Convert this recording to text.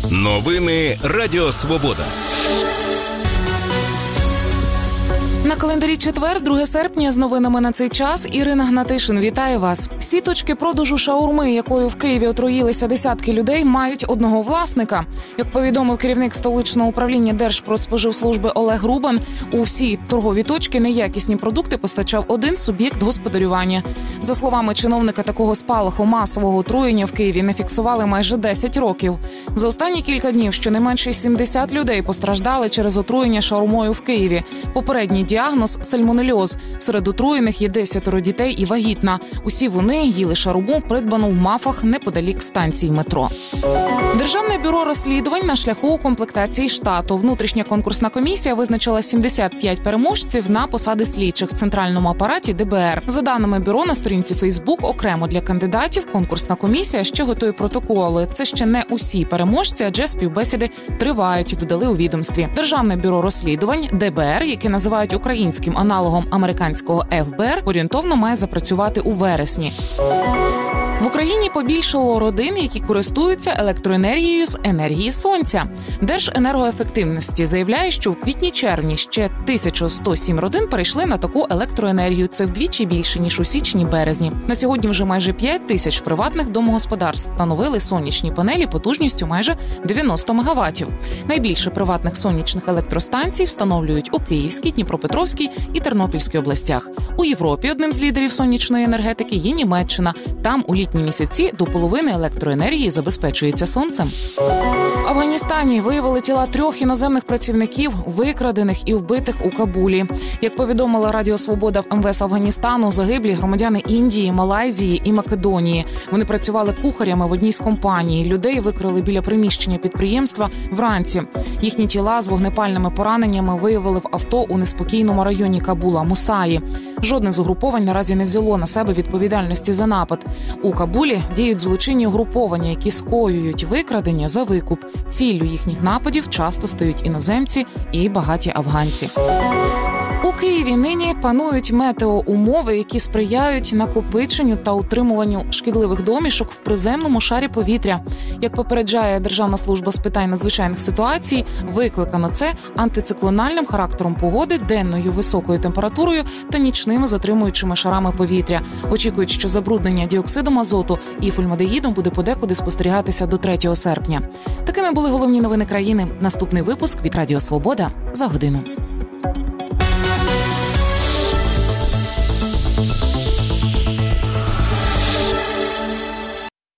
Новини Радіо Свобода. На календарі четвер, 2 серпня, з новинами на цей час Ірина Гнатишин. Вітаю вас. Всі точки продажу шаурми, якою в Києві отруїлися десятки людей, мають одного власника. Як повідомив керівник столичного управління Держпродспоживслужби Олег Рубан, у всі торгові точки неякісні продукти постачав один суб'єкт господарювання. За словами чиновника, такого спалаху масового отруєння в Києві не фіксували майже 10 років. За останні кілька днів щонайменше 70 людей постраждали через отруєння шаурмою в Києві. Попередній діагноз – сальмонельоз. Серед отруєних є 10 дітей і вагітна. Усі вони їли шаурму, придбану в Мафах неподалік станції метро. Державне бюро розслідувань на шляху укомплектації штату. Внутрішня конкурсна комісія визначила 75 переможців на посади слідчих в центральному апараті ДБР. За даними бюро, на сторінці Фейсбук окремо для кандидатів конкурсна комісія ще готує протоколи. Це ще не усі переможці, адже співбесіди тривають, додали у відомстві. Державне бюро розслідувань ДБР, яке називають українським аналогом американського ФБР, орієнтовно має запрацювати у вересні. В Україні побільшало родин, які користуються електроенергією з енергії сонця. Держенергоефективності заявляє, що в квітні-червні ще 1107 родин перейшли на таку електроенергію. Це вдвічі більше, ніж у січні-березні. На сьогодні вже майже 5 тисяч приватних домогосподарств встановили сонячні панелі потужністю майже 90 МВт. Найбільше приватних сонячних електростанцій встановлюють у Київській, Дніпропетровській і Тернопільській областях. У Європі одним з лідерів сонячної енергетики є Німеччина. Там у літні місяці до половини електроенергії забезпечується сонцем. В Афганістані виявили тіла 3 іноземних працівників, викрадених і вбитих у Кабулі. Як повідомила Радіо Свобода в МВС Афганістану, загиблі громадяни Індії, Малайзії і Македонії. Вони працювали кухарями в одній з компаній. Людей викрили біля приміщення підприємства вранці. Їхні тіла з вогнепальними пораненнями виявили в авто у неспокійному районі Кабула – Мусаї. Жодне з угруповань наразі не взяло на себе відповідальності за напад. У Кабулі діють злочинні угруповання, які скоюють викрадення за викуп. Ціллю їхніх нападів часто стають іноземці і багаті афганці. У Києві нині панують метеоумови, які сприяють накопиченню та утримуванню шкідливих домішок в приземному шарі повітря. Як попереджає Державна служба з питань надзвичайних ситуацій, викликано це антициклональним характером погоди, денною високою температурою та нічними затримуючими шарами повітря. Очікують, що забруднення діоксидом азоту і фольмадегідом буде подекуди спостерігатися до 3 серпня. Такими були головні новини країни. Наступний випуск від Радіо Свобода за годину.